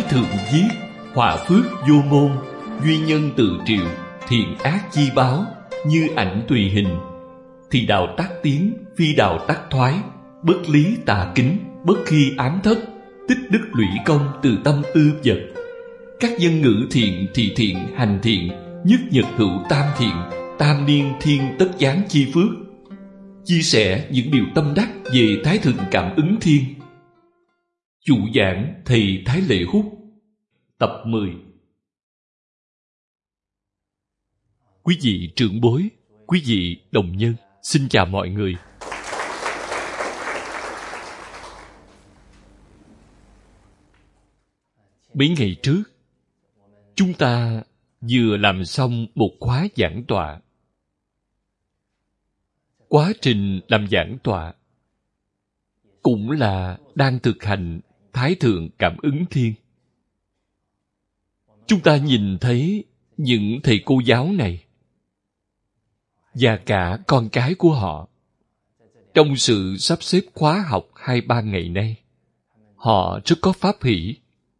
Thái thượng viết: họa phước vô môn, duy nhân tự triệu, thiện ác chi báo, như ảnh tùy hình. Thì đạo tác tiến, phi đạo tác thoái, bất lý tà kính, bất khi ám thất, tích đức lũy công từ tâm ư vật. Các dân ngữ thiện, thị thiện, hành thiện, nhất nhật hữu tam thiện, tam niên thiên tất giáng chi phước. Chia sẻ những điều tâm đắc về Thái thượng cảm ứng thiên. Chủ giảng thầy Thái Lệ Hút. Tập 10. Quý vị trưởng bối, quý vị đồng nhân, xin chào mọi người. Mấy ngày trước, chúng ta vừa làm xong một khóa giảng tọa. Quá trình làm giảng tọa cũng là đang thực hành Thái thượng cảm ứng thiên. Chúng ta nhìn thấy những thầy cô giáo này và cả con cái của họ trong sự sắp xếp khóa học 2-3 ngày nay, họ rất có pháp hỷ.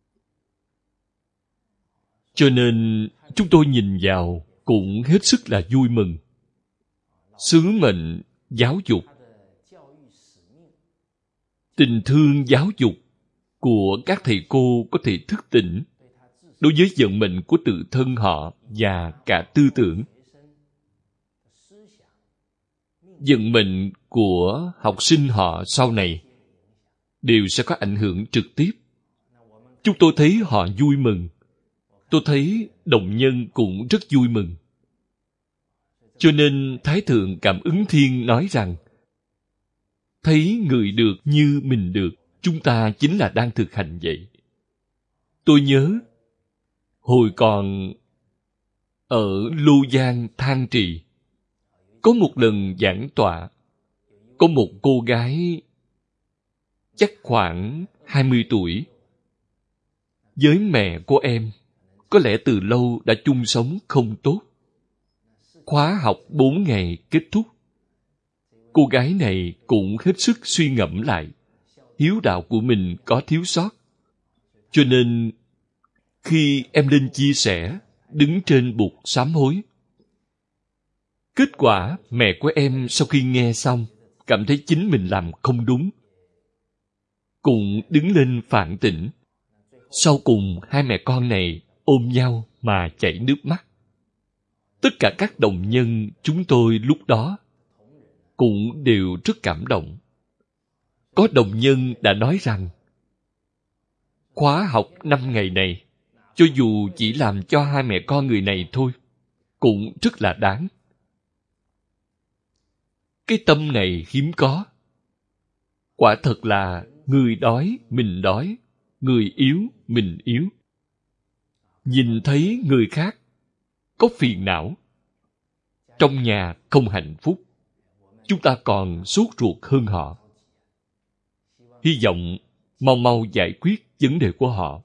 Cho nên chúng tôi nhìn vào cũng hết sức là vui mừng. Sứ mệnh giáo dục, tình thương giáo dục của các thầy cô có thể thức tỉnh đối với vận mệnh của tự thân họ và cả tư tưởng. Vận mệnh của học sinh họ sau này đều sẽ có ảnh hưởng trực tiếp. Chúng tôi thấy họ vui mừng. Tôi thấy đồng nhân cũng rất vui mừng. Cho nên Thái thượng cảm ứng thiên nói rằng thấy người được như mình được, chúng ta chính là đang thực hành vậy. Tôi nhớ hồi còn ở Lưu Giang Thang Trì, có một lần giảng tọa, có một cô gái chắc khoảng 20 tuổi với mẹ của em, có lẽ từ lâu đã chung sống không tốt. Khóa học 4 ngày kết thúc. Cô gái này cũng hết sức suy ngẫm lại hiếu đạo của mình có thiếu sót. Cho nên khi em lên chia sẻ, đứng trên bục sám hối, kết quả mẹ của em sau khi nghe xong cảm thấy chính mình làm không đúng, cũng đứng lên phản tỉnh. Sau cùng hai mẹ con này ôm nhau mà chảy nước mắt. Tất cả các đồng nhân chúng tôi lúc đó cũng đều rất cảm động. Có đồng nhân đã nói rằng khóa học 5 ngày này, cho dù chỉ làm cho hai mẹ con người này thôi, cũng rất là đáng. Cái tâm này hiếm có. Quả thật là người đói, mình đói, người yếu, mình yếu. Nhìn thấy người khác có phiền não, trong nhà không hạnh phúc, chúng ta còn sốt ruột hơn họ. Hy vọng mau mau giải quyết vấn đề của họ.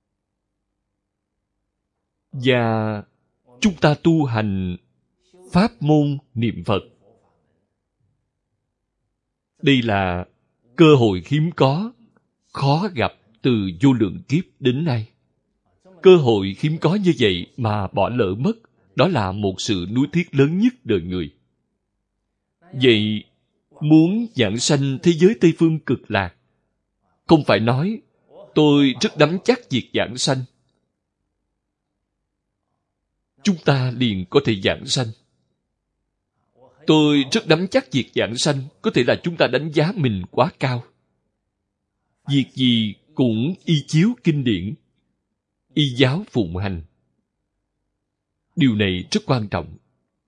Và chúng ta tu hành pháp môn niệm Phật. Đây là cơ hội hiếm có, khó gặp từ vô lượng kiếp đến nay. Cơ hội hiếm có như vậy mà bỏ lỡ mất, đó là một sự nuối tiếc lớn nhất đời người. Vậy, muốn vãng sanh thế giới Tây Phương Cực Lạc, không phải nói tôi rất nắm chắc việc vãng sanh, chúng ta liền có thể vãng sanh. Tôi rất nắm chắc việc vãng sanh, có thể là chúng ta đánh giá mình quá cao. Việc gì cũng y chiếu kinh điển, y giáo phụng hành. Điều này rất quan trọng.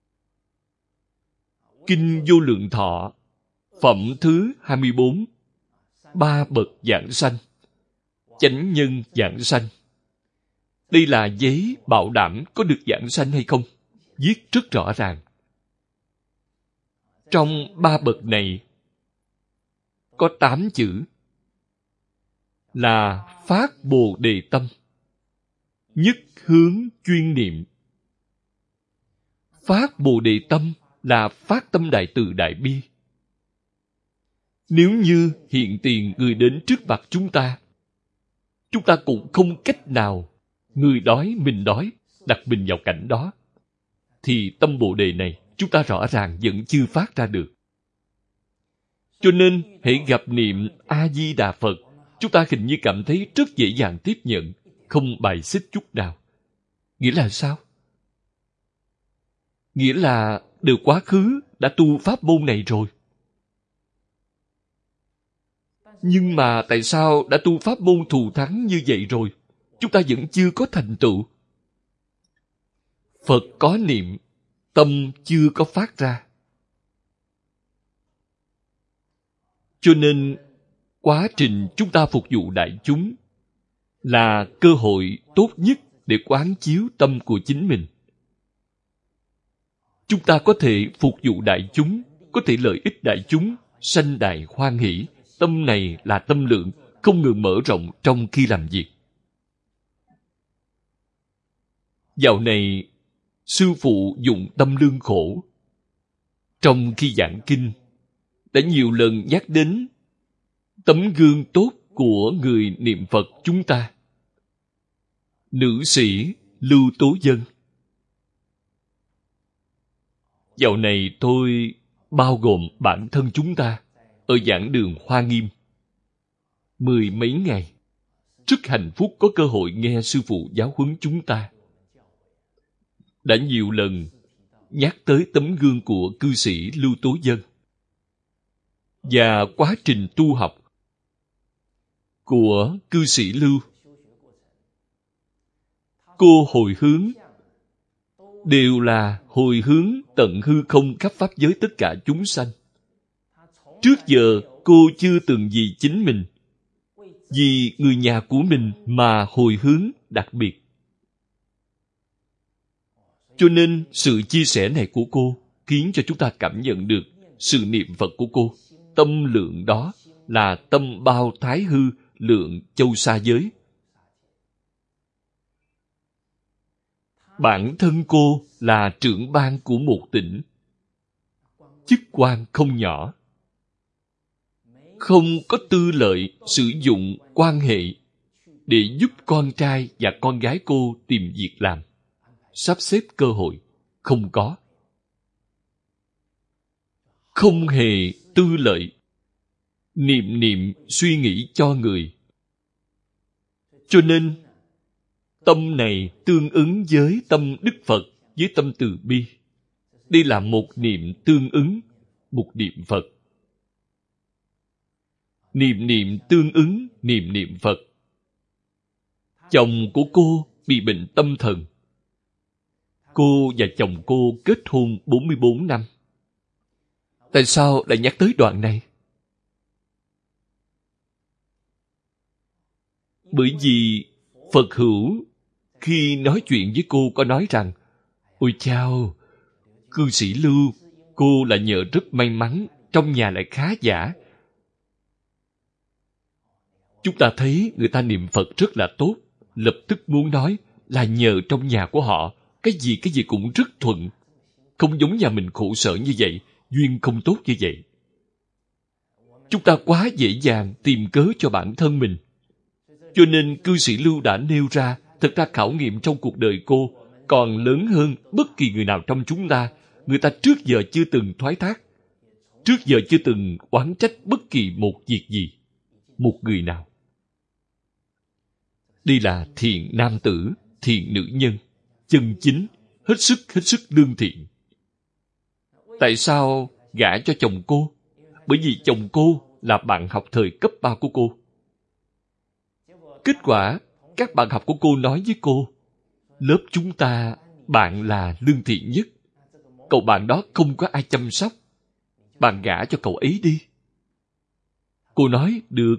Kinh Vô Lượng Thọ, phẩm thứ 24, 3 bậc vãng sanh, chánh nhân vãng sanh. Đây là giấy bảo đảm có được vãng sanh hay không, viết rất rõ ràng. Trong 3 bậc này có 8 chữ là phát Bồ Đề tâm, nhất hướng chuyên niệm. Phát Bồ Đề tâm là phát tâm đại từ đại bi. Nếu như hiện tiền người đến trước mặt chúng ta, chúng ta cũng không cách nào người đói, mình đói, đặt mình vào cảnh đó. Thì tâm Bồ Đề này chúng ta rõ ràng vẫn chưa phát ra được. Cho nên, hễ gặp niệm A-di-đà Phật, chúng ta hình như cảm thấy rất dễ dàng tiếp nhận, không bài xích chút nào. Nghĩa là sao? Nghĩa là từ quá khứ đã tu pháp môn này rồi. Nhưng mà tại sao đã tu pháp môn thù thắng như vậy rồi, chúng ta vẫn chưa có thành tựu? Phật có niệm, tâm chưa có phát ra. Cho nên, quá trình chúng ta phục vụ đại chúng là cơ hội tốt nhất để quán chiếu tâm của chính mình. Chúng ta có thể phục vụ đại chúng, có thể lợi ích đại chúng, sanh đại hoan hỷ. Tâm này là tâm lượng, không ngừng mở rộng trong khi làm việc. Dạo này, sư phụ dùng tâm lương khổ. Trong khi giảng kinh, đã nhiều lần nhắc đến tấm gương tốt của người niệm Phật chúng ta. Nữ sĩ Lưu Tố Dân. Dạo này tôi bao gồm bản thân chúng ta ở giảng đường Hoa Nghiêm. 10 mấy ngày, rất hạnh phúc có cơ hội nghe sư phụ giáo huấn chúng ta. Đã nhiều lần nhắc tới tấm gương của cư sĩ Lưu Tố Dân và quá trình tu học của cư sĩ Lưu. Cô hồi hướng đều là hồi hướng tận hư không khắp pháp giới tất cả chúng sanh. Trước giờ cô chưa từng vì chính mình, vì người nhà của mình mà hồi hướng đặc biệt. Cho nên sự chia sẻ này của cô khiến cho chúng ta cảm nhận được sự niệm Phật của cô. Tâm lượng đó là tâm bao thái hư lượng châu sa giới. Bản thân cô là trưởng ban của một tỉnh. Chức quan không nhỏ. Không có tư lợi sử dụng quan hệ để giúp con trai và con gái cô tìm việc làm, sắp xếp cơ hội. Không có. Không hề tư lợi. Niệm niệm suy nghĩ cho người. Cho nên, tâm này tương ứng với tâm Đức Phật, với tâm từ bi. Đây là một niệm tương ứng, một niệm Phật. Niệm niệm tương ứng, niệm niệm Phật. Chồng của cô bị bệnh tâm thần. Cô và chồng cô kết hôn 44 năm. Tại sao lại nhắc tới đoạn này? Bởi vì Phật hữu khi nói chuyện với cô có nói rằng: ôi chao, cư sĩ Lưu, cô là nhờ rất may mắn, trong nhà lại khá giả. Chúng ta thấy người ta niệm Phật rất là tốt, lập tức muốn nói là nhờ trong nhà của họ, cái gì cũng rất thuận. Không giống nhà mình khổ sở như vậy, duyên không tốt như vậy. Chúng ta quá dễ dàng tìm cớ cho bản thân mình. Cho nên cư sĩ Lưu đã nêu ra, thật ra khảo nghiệm trong cuộc đời cô còn lớn hơn bất kỳ người nào trong chúng ta. Người ta trước giờ chưa từng thoái thác, trước giờ chưa từng oán trách bất kỳ một việc gì, một người nào. Đây là thiện nam tử, thiện nữ nhân, chân chính, hết sức lương thiện. Tại sao gả cho chồng cô? Bởi vì chồng cô là bạn học thời cấp 3 của cô. Kết quả, các bạn học của cô nói với cô: lớp chúng ta, bạn là lương thiện nhất. Cậu bạn đó không có ai chăm sóc. Bạn gả cho cậu ấy đi. Cô nói, được.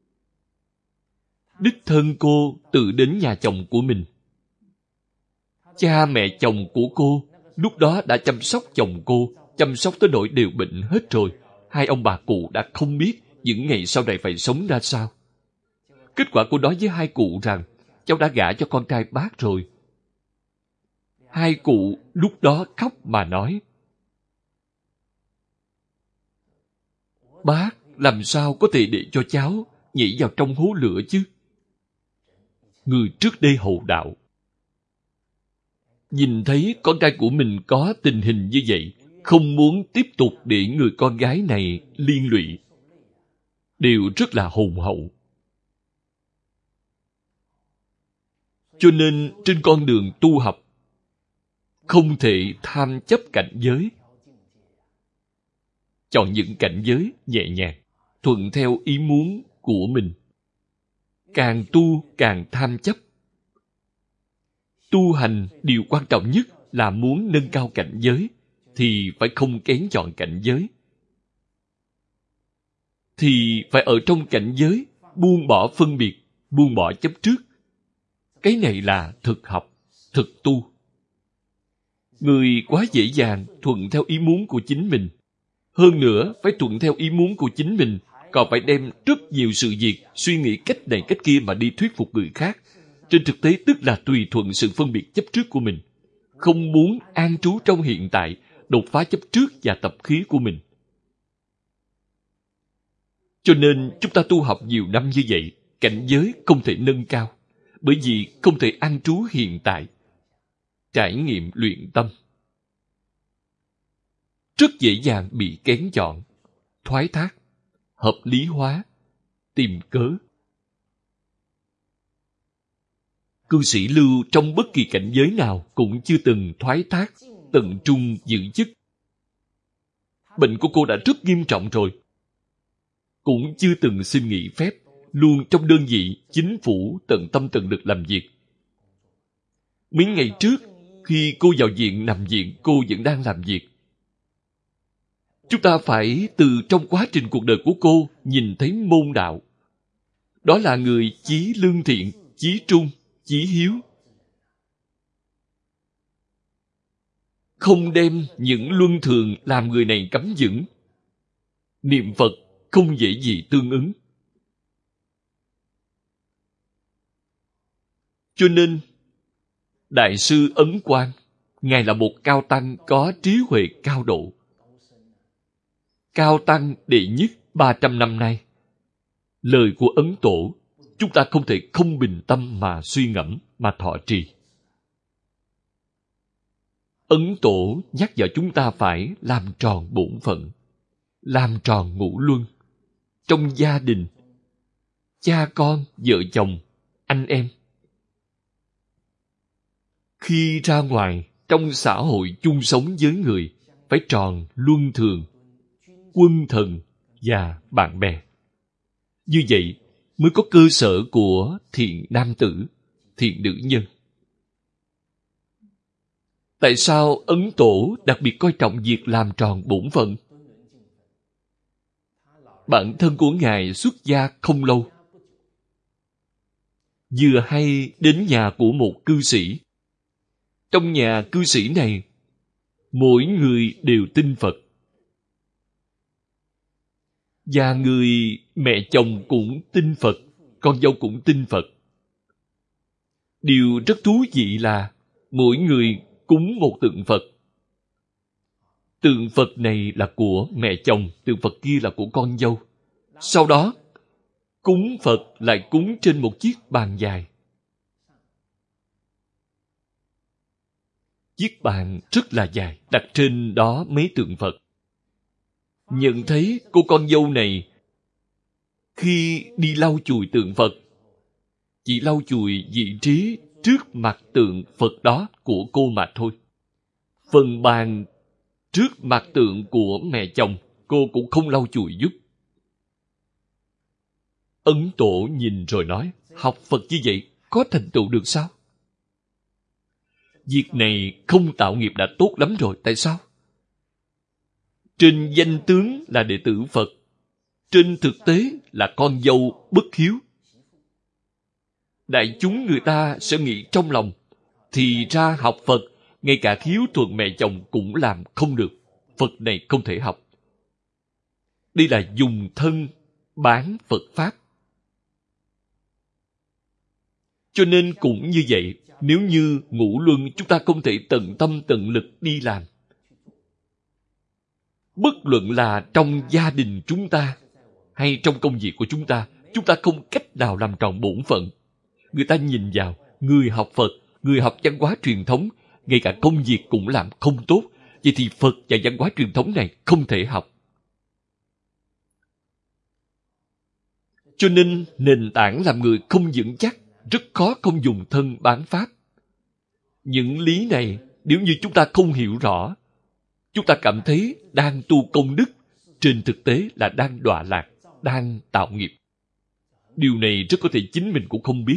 Đích thân cô tự đến nhà chồng của mình. Cha mẹ chồng của cô lúc đó đã chăm sóc chồng cô, chăm sóc tới nỗi đều bệnh hết rồi. Hai ông bà cụ đã không biết những ngày sau này phải sống ra sao. Kết quả cô nói với hai cụ rằng cháu đã gả cho con trai bác rồi. Hai cụ lúc đó khóc mà nói: bác làm sao có thể để cho cháu nhảy vào trong hố lửa chứ? người trước đây hậu đạo. Nhìn thấy con trai của mình có tình hình như vậy, không muốn tiếp tục để người con gái này liên lụy, đều rất là hùng hậu. Cho nên trên con đường tu học, không thể tham chấp cảnh giới. Chọn những cảnh giới nhẹ nhàng, thuận theo ý muốn của mình. Càng tu càng tham chấp. Tu hành điều quan trọng nhất là muốn nâng cao cảnh giới, thì phải không kén chọn cảnh giới. Thì phải ở trong cảnh giới buông bỏ phân biệt, buông bỏ chấp trước. Cái này là thực học, thực tu. Người quá dễ dàng thuận theo ý muốn của chính mình. Hơn nữa, phải thuận theo ý muốn của chính mình, còn phải đem rất nhiều sự việc, suy nghĩ cách này cách kia mà đi thuyết phục người khác. Trên thực tế tức là tùy thuận sự phân biệt chấp trước của mình. Không muốn an trú trong hiện tại, đột phá chấp trước và tập khí của mình. Cho nên chúng ta tu học nhiều năm như vậy, cảnh giới không thể nâng cao, bởi vì không thể an trú hiện tại, trải nghiệm luyện tâm. Rất dễ dàng bị kén chọn, thoái thác, hợp lý hóa, tìm cớ. Cư sĩ Lưu trong bất kỳ cảnh giới nào cũng chưa từng thoái thác, tận trung giữ chức. Bệnh của cô đã rất nghiêm trọng rồi. Cũng chưa từng xin nghỉ phép, luôn trong đơn vị, chính phủ tận tâm tận lực làm việc. Mấy ngày trước, khi cô vào viện nằm viện, cô vẫn đang làm việc. Chúng ta phải từ trong quá trình cuộc đời của cô nhìn thấy môn đạo. Đó là người chí lương thiện, chí trung, chí hiếu. Không đem những luân thường làm người này cắm dững. Niệm Phật không dễ gì tương ứng. Cho nên, Đại sư Ấn Quang, Ngài là một cao tăng có trí huệ cao độ. Cao tăng đệ nhất 300 năm nay. Lời của Ấn Tổ, chúng ta không thể không bình tâm mà suy ngẫm, mà thọ trì. Ấn Tổ nhắc nhở chúng ta phải làm tròn bổn phận, làm tròn ngũ luân. Trong gia đình, cha con, vợ chồng, anh em. Khi ra ngoài, trong xã hội chung sống với người, phải tròn luân thường, quân thần và bạn bè. Như vậy mới có cơ sở của thiện nam tử, thiện nữ nhân. Tại sao Ấn Tổ đặc biệt coi trọng việc làm tròn bổn phận? Bản thân của Ngài xuất gia không lâu. Vừa hay đến nhà của một cư sĩ. Trong nhà cư sĩ này, mỗi người đều tin Phật. Và người mẹ chồng cũng tin Phật, con dâu cũng tin Phật. Điều rất thú vị là mỗi người cúng một tượng Phật. Tượng Phật này là của mẹ chồng, tượng Phật kia là của con dâu. Sau đó, cúng Phật lại cúng trên một chiếc bàn dài. Chiếc bàn rất là dài, đặt trên đó mấy tượng Phật. Nhận thấy cô con dâu này khi đi lau chùi tượng Phật, chỉ lau chùi vị trí trước mặt tượng Phật đó của cô mà thôi. Phần bàn trước mặt tượng của mẹ chồng, cô cũng không lau chùi giúp. Ấn Tổ nhìn rồi nói, học Phật như vậy có thành tựu được sao? Việc này không tạo nghiệp đã tốt lắm rồi, tại sao? Trên danh tướng là đệ tử Phật, trên thực tế là con dâu bất hiếu. Đại chúng người ta sẽ nghĩ trong lòng, thì ra học Phật, ngay cả hiếu thuận mẹ chồng cũng làm không được. Phật này không thể học. Đây là dùng thân bán Phật Pháp. Cho nên cũng như vậy, nếu như ngũ luân chúng ta không thể tận tâm tận lực đi làm, bất luận là trong gia đình chúng ta hay trong công việc của chúng ta không cách nào làm tròn bổn phận. Người ta nhìn vào, người học Phật, người học văn hóa truyền thống, ngay cả công việc cũng làm không tốt. Vậy thì Phật và văn hóa truyền thống này không thể học. Cho nên nền tảng làm người không vững chắc, rất khó không dùng thân bán pháp. Những lý này, nếu như chúng ta không hiểu rõ, chúng ta cảm thấy đang tu công đức, trên thực tế là đang đọa lạc, đang tạo nghiệp. Điều này rất có thể chính mình cũng không biết.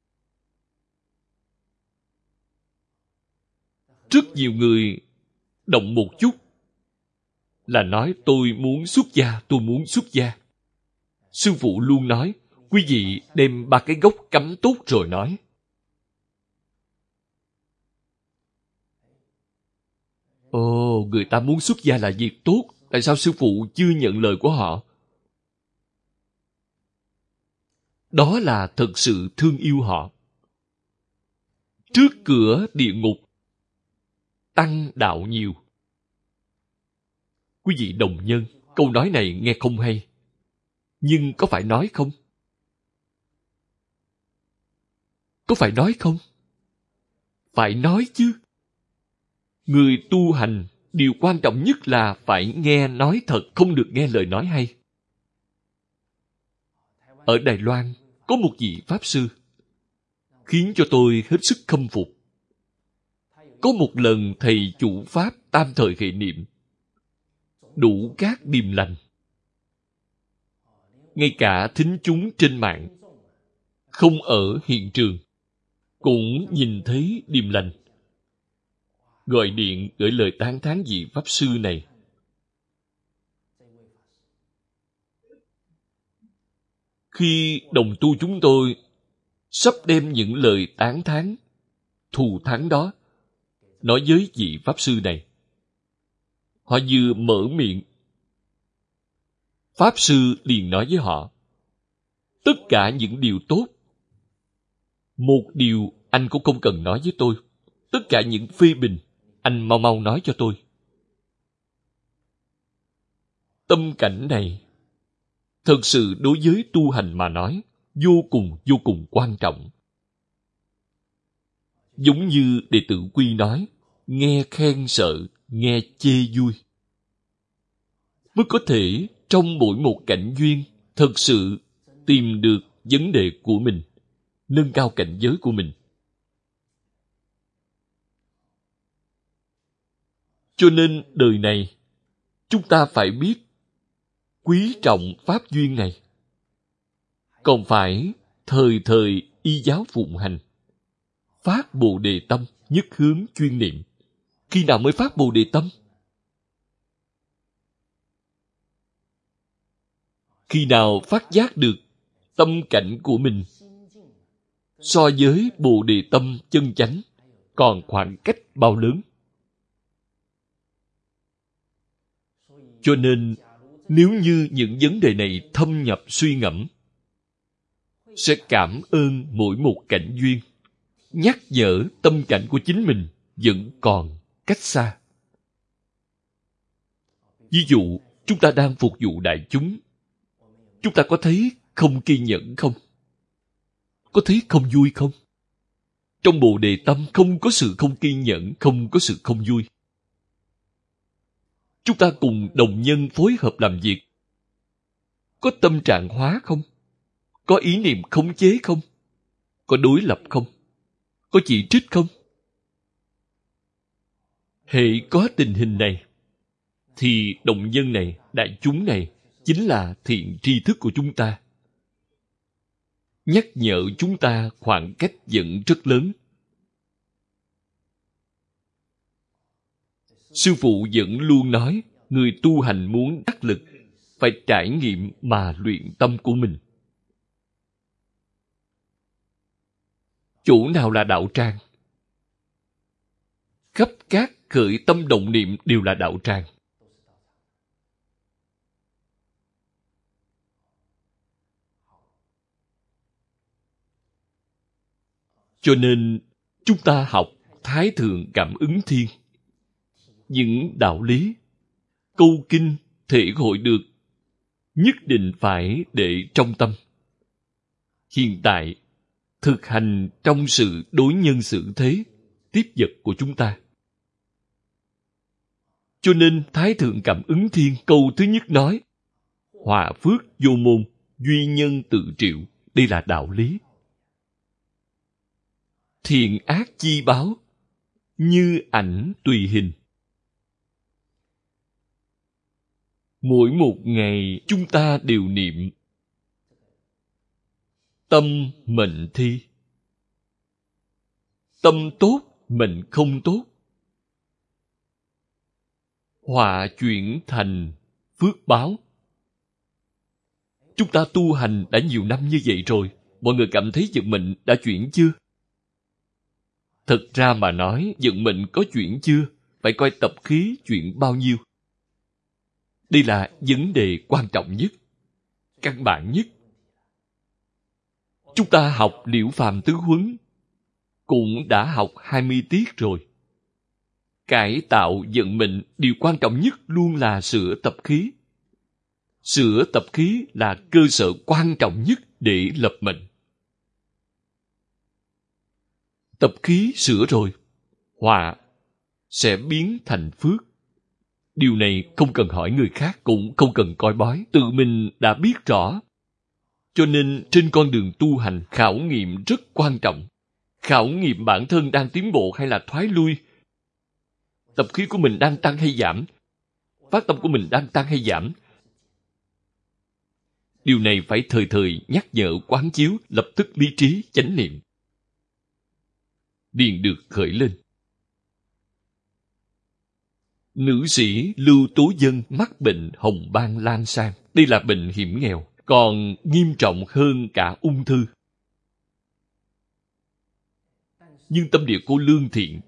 Rất nhiều người động một chút là nói tôi muốn xuất gia, tôi muốn xuất gia. Sư phụ luôn nói, quý vị đem 3 cái gốc cắm tốt rồi nói. Ồ, người ta muốn xuất gia là việc tốt, tại sao sư phụ chưa nhận lời của họ? Đó là thật sự thương yêu họ. Trước cửa địa ngục, tăng đạo nhiều. Quý vị đồng nhân, câu nói này nghe không hay. Nhưng có phải nói không? Có phải nói không? Phải nói chứ. Người tu hành, điều quan trọng nhất là phải nghe nói thật, không được nghe lời nói hay. Ở Đài Loan, có một vị Pháp Sư, khiến cho tôi hết sức khâm phục. Có một lần thầy chủ Pháp tam thời hệ niệm, đủ các điềm lành. Ngay cả thính chúng trên mạng, không ở hiện trường, cũng nhìn thấy điềm lành. Gọi điện gửi lời tán thán vị Pháp Sư này. Khi đồng tu chúng tôi sắp đem những lời tán thán, thù thắng đó nói với vị Pháp Sư này, họ vừa mở miệng, Pháp Sư liền nói với họ, tất cả những điều tốt, một điều anh cũng không cần nói với tôi. Tất cả những phê bình, anh mau mau nói cho tôi. Tâm cảnh này, thật sự đối với tu hành mà nói, vô cùng quan trọng. Giống như Đệ tử Quy nói, nghe khen sợ, nghe chê vui. Mới có thể trong mỗi một cảnh duyên, thật sự tìm được vấn đề của mình, nâng cao cảnh giới của mình. Cho nên đời này, chúng ta phải biết quý trọng pháp duyên này. Còn phải thời thời y giáo phụng hành, phát Bồ Đề tâm, nhất hướng chuyên niệm. Khi nào mới phát Bồ Đề tâm? Khi nào phát giác được tâm cảnh của mình so với Bồ Đề tâm chân chánh còn khoảng cách bao lớn? Cho nên, nếu như những vấn đề này thâm nhập suy ngẫm, sẽ cảm ơn mỗi một cảnh duyên, nhắc nhở tâm cảnh của chính mình vẫn còn cách xa. Ví dụ, chúng ta đang phục vụ đại chúng, chúng ta có thấy không kiên nhẫn không? Có thấy không vui không? Trong Bồ Đề tâm không có sự không kiên nhẫn, không có sự không vui. Chúng ta cùng đồng nhân phối hợp làm việc, có tâm trạng hóa không? Có ý niệm khống chế không? Có đối lập không? Có chỉ trích không? Hệ có tình hình này, thì đồng nhân này, đại chúng này, chính là thiện tri thức của chúng ta. Nhắc nhở chúng ta khoảng cách vẫn rất lớn. Sư phụ vẫn luôn nói, người tu hành muốn đắc lực, phải trải nghiệm mà luyện tâm của mình. Chỗ nào là đạo tràng? Khắp các khởi tâm động niệm đều là đạo tràng. Cho nên, chúng ta học Thái Thượng Cảm Ứng Thiên. Những đạo lý, câu kinh thể hội được, nhất định phải để trong tâm. Hiện tại, thực hành trong sự đối nhân xử thế, tiếp vật của chúng ta. Cho nên Thái Thượng Cảm Ứng Thiên câu thứ nhất nói, hòa phước vô môn, duy nhân tự triệu. Đây là đạo lý. Thiện ác chi báo, như ảnh tùy hình. Mỗi một ngày chúng ta đều niệm tâm mệnh thi. Tâm tốt, mệnh không tốt, họa chuyển thành phước báo. Chúng ta tu hành đã nhiều năm như vậy rồi, mọi người cảm thấy vận mệnh đã chuyển chưa? Thật ra mà nói, vận mệnh có chuyển chưa, phải coi tập khí chuyển bao nhiêu. Đây là vấn đề quan trọng nhất, căn bản nhất. Chúng ta học Liễu Phàm Tứ Huấn, cũng đã học 20 tiết rồi. Cải tạo vận mệnh, điều quan trọng nhất luôn là sửa tập khí. Sửa tập khí là cơ sở quan trọng nhất để lập mệnh. Tập khí sửa rồi, họa sẽ biến thành phước. Điều này không cần hỏi người khác, cũng không cần coi bói, tự mình đã biết rõ. Cho nên trên con đường tu hành, khảo nghiệm rất quan trọng. Khảo nghiệm bản thân đang tiến bộ hay là thoái lui. Tập khí của mình đang tăng hay giảm? Phát tâm của mình đang tăng hay giảm? Điều này phải thời thời nhắc nhở quán chiếu, lập tức lý trí, chánh niệm. Liền được khởi lên. Nữ sĩ Lưu Tố Dân mắc bệnh hồng ban lan sang. Đây là bệnh hiểm nghèo, còn nghiêm trọng hơn cả ung thư. Nhưng tâm địa cô lương thiện.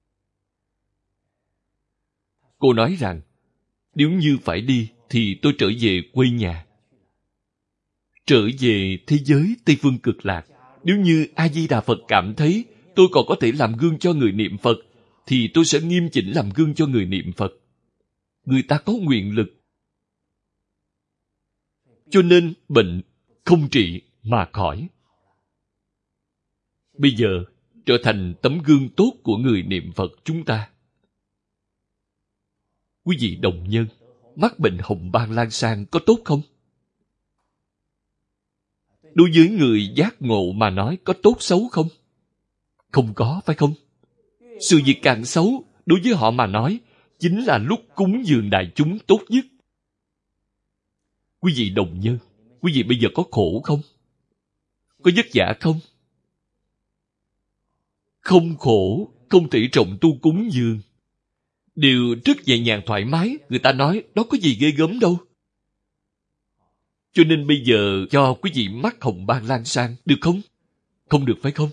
Cô nói rằng, nếu như phải đi thì tôi trở về quê nhà. Trở về thế giới Tây Phương Cực Lạc. Nếu như A-di-đà Phật cảm thấy tôi còn có thể làm gương cho người niệm Phật, thì tôi sẽ nghiêm chỉnh làm gương cho người niệm Phật. Người ta có nguyện lực. Cho nên bệnh không trị mà khỏi. Bây giờ trở thành tấm gương tốt của người niệm Phật chúng ta. Quý vị đồng nhân, mắc bệnh hồng ban lan sang có tốt không? Đối với người giác ngộ mà nói có tốt xấu không? Không có, phải không? Sự việc càng xấu, đối với họ mà nói, chính là lúc cúng dường đại chúng tốt nhất. Quý vị đồng nhân, quý vị bây giờ có khổ không? Có vất vả không? Không khổ, không thể trọng tu cúng dường. Đều rất nhẹ nhàng thoải mái, người ta nói đó có gì ghê gớm đâu. Cho nên bây giờ cho quý vị mắc hồng ban lan sang, được không? Không được phải không?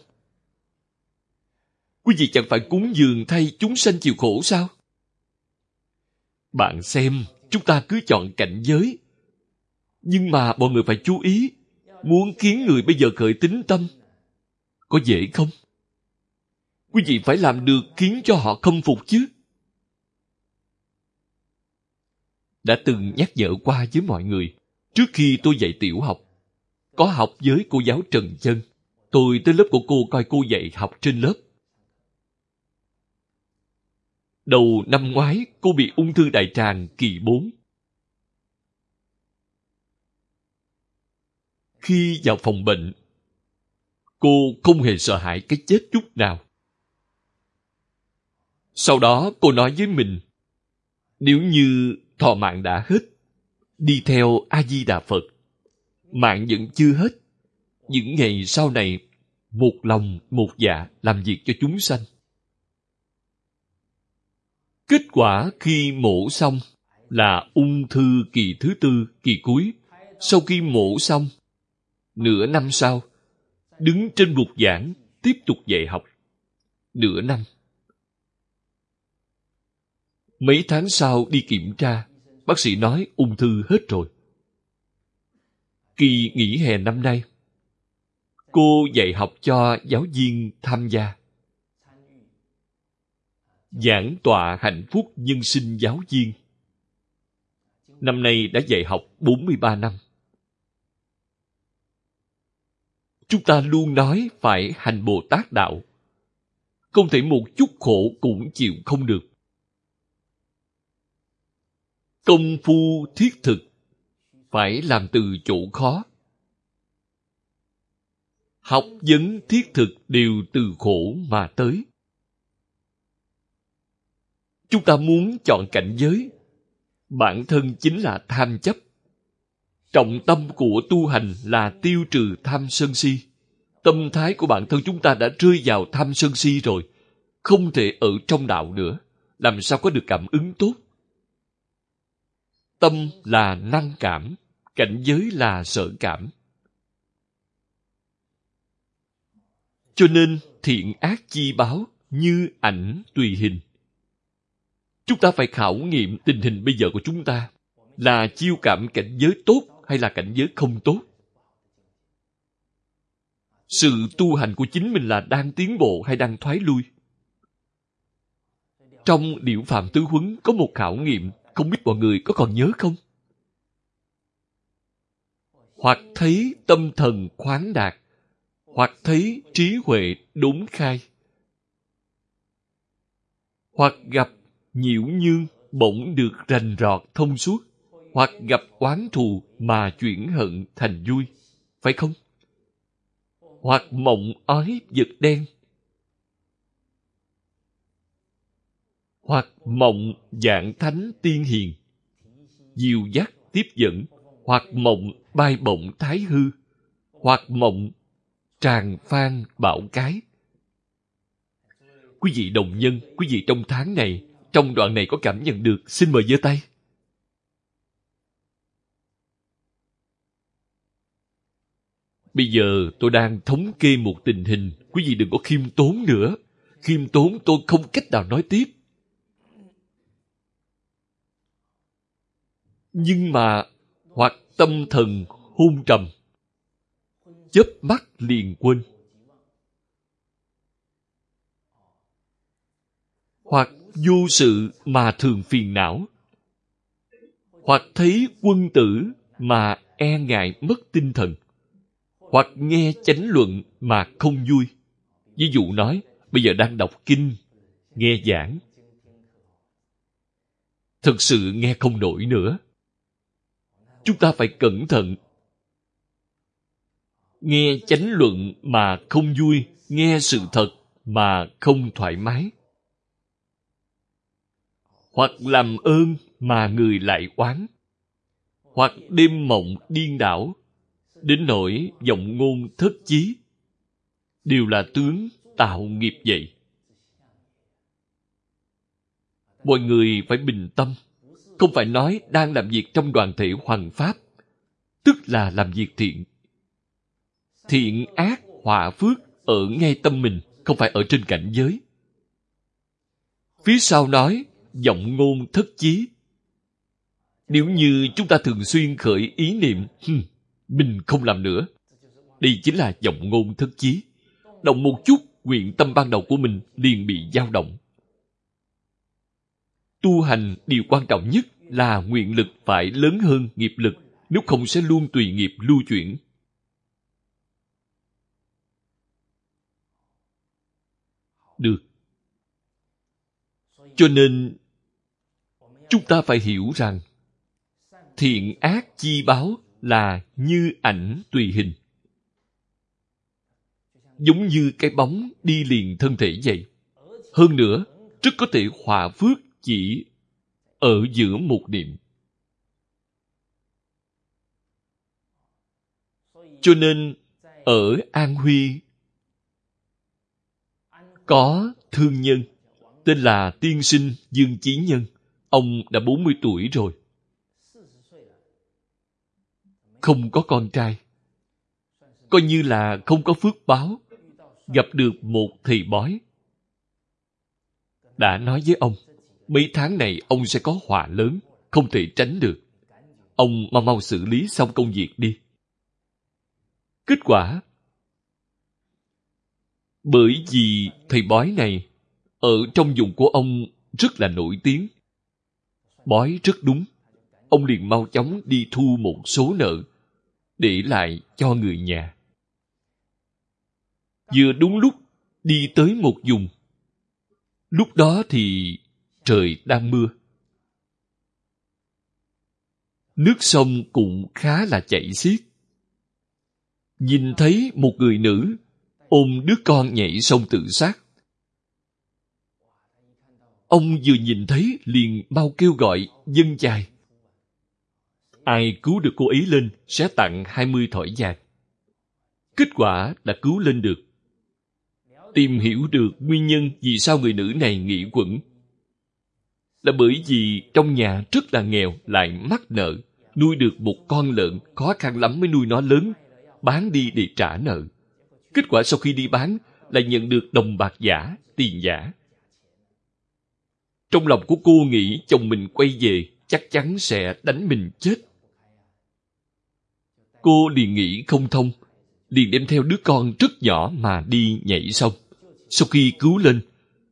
Quý vị chẳng phải cúng dường thay chúng sanh chịu khổ sao? Bạn xem, chúng ta cứ chọn cảnh giới. Nhưng mà mọi người phải chú ý, muốn khiến người bây giờ khởi tín tâm, có dễ không? Quý vị phải làm được khiến cho họ khâm phục chứ. Đã từng nhắc nhở qua với mọi người, trước khi tôi dạy tiểu học, có học với cô giáo Trần Chân. Tôi tới lớp của cô coi cô dạy học trên lớp. Đầu năm ngoái, cô bị ung thư đại tràng kỳ 4. Khi vào phòng bệnh, cô không hề sợ hãi cái chết chút nào. Sau đó cô nói với mình, nếu như thọ mạng đã hết, đi theo A-di-đà Phật, mạng vẫn chưa hết, những ngày sau này một lòng một dạ làm việc cho chúng sanh. Kết quả khi mổ xong là ung thư kỳ thứ 4, kỳ cuối. Sau khi mổ xong, nửa năm sau, đứng trên bục giảng, tiếp tục dạy học. Nửa năm. Mấy tháng sau đi kiểm tra, bác sĩ nói ung thư hết rồi. Kỳ nghỉ hè năm nay, cô dạy học cho giáo viên tham gia. Giảng tọa hạnh phúc nhân sinh giáo viên. Năm nay đã dạy học 43 năm. chúng ta luôn nói phải hành Bồ Tát đạo. Không thể một chút khổ cũng chịu không được. Công phu thiết thực phải làm từ chỗ khó. Học vấn thiết thực đều từ khổ mà tới. Chúng ta muốn chọn cảnh giới, bản thân chính là tham chấp. Trọng tâm của tu hành là tiêu trừ tham sân si. Tâm thái của bản thân chúng ta đã rơi vào tham sân si rồi, không thể ở trong đạo nữa, làm sao có được cảm ứng tốt. Tâm là năng cảm, cảnh giới là sở cảm. Cho nên thiện ác chi báo như ảnh tùy hình. Chúng ta phải khảo nghiệm tình hình bây giờ của chúng ta là chiêu cảm cảnh giới tốt hay là cảnh giới không tốt. Sự tu hành của chính mình là đang tiến bộ hay đang thoái lui. Trong Điệu Phạm Tứ Huấn có một khảo nghiệm, không biết mọi người có còn nhớ không? Hoặc thấy tâm thần khoáng đạt, hoặc thấy trí huệ đốn khai, hoặc gặp nhiễu nhương bỗng được rành rọt thông suốt, hoặc gặp oán thù mà chuyển hận thành vui, phải không? Hoặc mộng ói vật đen, hoặc mộng dạng thánh tiên hiền, dìu dắt tiếp dẫn, hoặc mộng bay bổng thái hư, hoặc mộng tràng phan bão cái. Quý vị đồng nhân, quý vị trong tháng này, trong đoạn này có cảm nhận được, xin mời giơ tay. Bây giờ tôi đang thống kê một tình hình, quý vị đừng có khiêm tốn nữa. Khiêm tốn tôi không cách nào nói tiếp. Nhưng mà hoặc tâm thần hôn trầm, chớp mắt liền quên, hoặc vô sự mà thường phiền não, hoặc thấy quân tử mà e ngại mất tinh thần, hoặc nghe chánh luận mà không vui. Ví dụ nói, bây giờ đang đọc kinh, nghe giảng, thực sự nghe không nổi nữa. Chúng ta phải cẩn thận. Nghe chánh luận mà không vui, nghe sự thật mà không thoải mái. Hoặc làm ơn mà người lại oán. Hoặc đêm mộng điên đảo, đến nỗi vọng ngôn thất chí. Đều là tướng tạo nghiệp vậy. Mọi người phải bình tâm. Không phải nói đang làm việc trong đoàn thể hoằng pháp, tức là làm việc thiện. Thiện ác họa phước ở ngay tâm mình, không phải ở trên cảnh giới. Phía sau nói vọng ngôn thất chí. Nếu như chúng ta thường xuyên khởi ý niệm mình không làm nữa, đây chính là vọng ngôn thất chí. Động một chút, nguyện tâm ban đầu của mình liền bị dao động. Tu hành điều quan trọng nhất là nguyện lực phải lớn hơn nghiệp lực, nếu không sẽ luôn tùy nghiệp lưu chuyển. Được. Cho nên, chúng ta phải hiểu rằng thiện ác chi báo là như ảnh tùy hình. Giống như cái bóng đi liền thân thể vậy. Hơn nữa, rất có thể họa phước chỉ ở giữa một niệm. Cho nên, ở An Huy có thương nhân tên là tiên sinh Dương Chí Nhân. Ông đã 40 tuổi rồi, không có con trai, coi như là không có phước báo. Gặp được một thầy bói, đã nói với ông, mấy tháng này ông sẽ có họa lớn, không thể tránh được. Ông mau mau xử lý xong công việc đi. Kết quả, bởi vì thầy bói này ở trong vùng của ông rất là nổi tiếng, bói rất đúng, ông liền mau chóng đi thu một số nợ để lại cho người nhà. Vừa đúng lúc đi tới một vùng. Lúc đó thì trời đang mưa. Nước sông cũng khá là chảy xiết. Nhìn thấy một người nữ ôm đứa con nhảy sông tự sát. Ông vừa nhìn thấy liền mau kêu gọi dân chài. Ai cứu được cô ấy lên sẽ tặng 20 thỏi vàng. Kết quả đã cứu lên được. Tìm hiểu được nguyên nhân vì sao người nữ này nghỉ quẩn. Là bởi vì trong nhà rất là nghèo lại mắc nợ. Nuôi được một con lợn khó khăn lắm mới nuôi nó lớn. Bán đi để trả nợ. Kết quả sau khi đi bán lại nhận được đồng bạc giả, tiền giả. Trong lòng của cô nghĩ chồng mình quay về chắc chắn sẽ đánh mình chết. Cô liền nghĩ không thông, liền đem theo đứa con rất nhỏ mà đi nhảy sông. Sau khi cứu lên,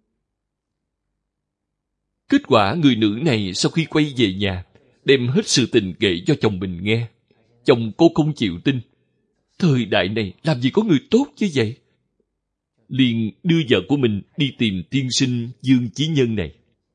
kết quả người nữ này sau khi quay về nhà, đem hết sự tình kể cho chồng mình nghe. Chồng cô không chịu tin. Thời đại này làm gì có người tốt như vậy? Liền đưa vợ của mình đi tìm tiên sinh Dương Chí Nhân này.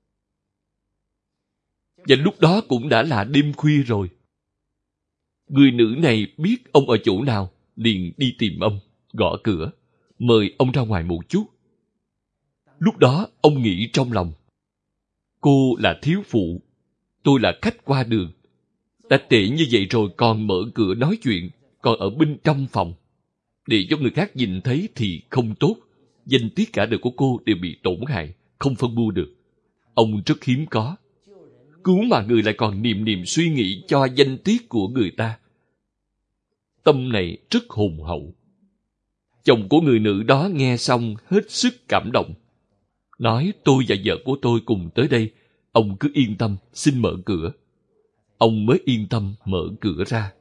Và lúc đó cũng đã là đêm khuya rồi. Người nữ này biết ông ở chỗ nào, liền đi tìm ông, gõ cửa, mời ông ra ngoài một chút. Lúc đó ông nghĩ trong lòng, cô là thiếu phụ, tôi là khách qua đường. Đã tệ như vậy rồi còn mở cửa nói chuyện, còn ở bên trong phòng. Để cho người khác nhìn thấy thì không tốt. Danh tiết cả đời của cô đều bị tổn hại, không phân bua được. Ông rất hiếm có. Cứu mà người lại còn niệm niệm suy nghĩ cho danh tiết của người ta. Tâm này rất hùng hậu. Chồng của người nữ đó nghe xong hết sức cảm động. Nói tôi và vợ của tôi cùng tới đây. Ông cứ yên tâm, xin mở cửa. Ông mới yên tâm mở cửa ra.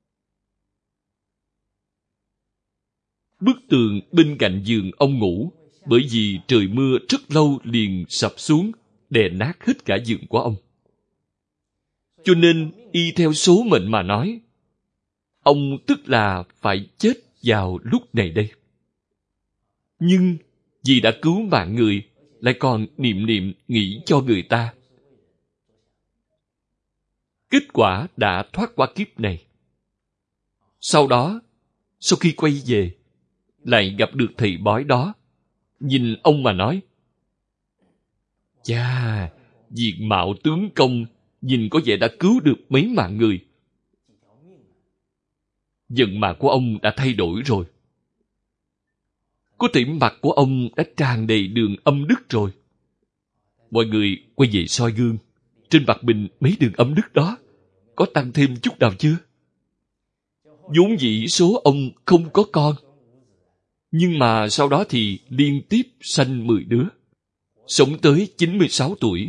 Bức tường bên cạnh giường ông ngủ, bởi vì trời mưa rất lâu liền sập xuống, đè nát hết cả giường của ông. Cho nên y theo số mệnh mà nói, ông tức là phải chết vào lúc này đây. Nhưng vì đã cứu mạng người, lại còn niệm niệm nghĩ cho người ta. Kết quả đã thoát qua kiếp này. Sau đó, sau khi quay về, lại gặp được thầy bói đó. Nhìn ông mà nói, chà, diện mạo tướng công nhìn có vẻ đã cứu được mấy mạng người. Vận mạng của ông đã thay đổi rồi. Có thể mặt của ông đã tràn đầy đường âm đức rồi. Mọi người quay về soi gương. Trên mặt mình mấy đường âm đức đó có tăng thêm chút nào chưa? Vốn dĩ số ông không có con, nhưng mà sau đó thì liên tiếp sanh 10 đứa, sống tới 96 tuổi.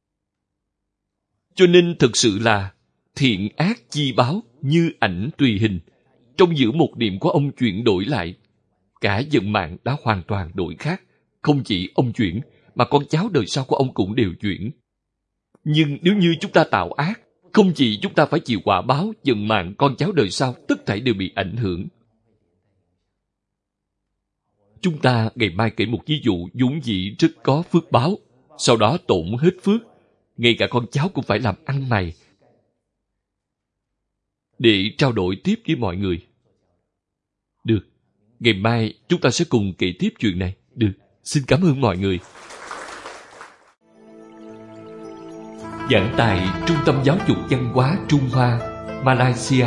Cho nên thực sự là thiện ác chi báo như ảnh tùy hình. Trong giữa một niệm của ông chuyển đổi lại, cả vận mạng đã hoàn toàn đổi khác. Không chỉ ông chuyển, mà con cháu đời sau của ông cũng đều chuyển. Nhưng nếu như chúng ta tạo ác, không chỉ chúng ta phải chịu quả báo, vận mạng con cháu đời sau tất thảy đều bị ảnh hưởng. Chúng ta ngày mai kể một ví dụ vốn dĩ rất có phước báo, sau đó tổn hết phước, ngay cả con cháu cũng phải làm ăn mày, để trao đổi tiếp với mọi người. Được, ngày mai chúng ta sẽ cùng kể tiếp chuyện này. Được, xin cảm ơn mọi người. Giảng tại Trung tâm Giáo dục Văn hóa Trung Hoa, Malaysia.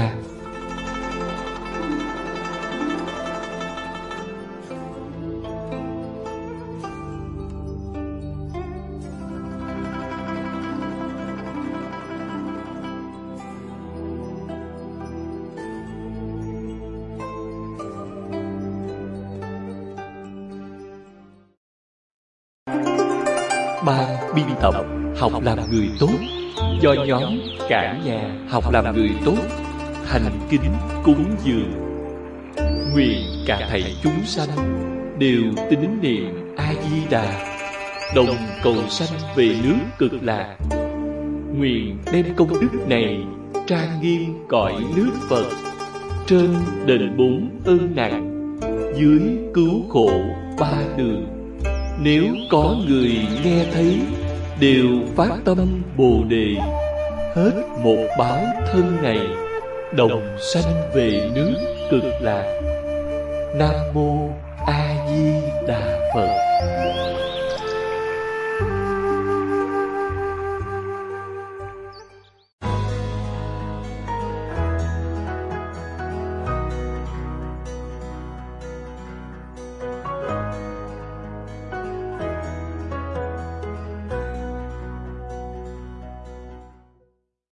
Ban biên tập Học làm người tốt do nhóm Cả Nhà Học làm người tốt thành kính cúng dường. Nguyện cả thảy chúng sanh đều tín niệm A Di Đà, đồng cầu sanh về nước Cực Lạc. Nguyện đem công đức này trang nghiêm cõi nước Phật, trên đền bốn ơn nặng, dưới cứu khổ ba đường. Nếu có người nghe thấy, đều phát tâm Bồ Đề, hết một báo thân này, đồng sanh về nước Cực Lạc. Nam mô A Di Đà Phật.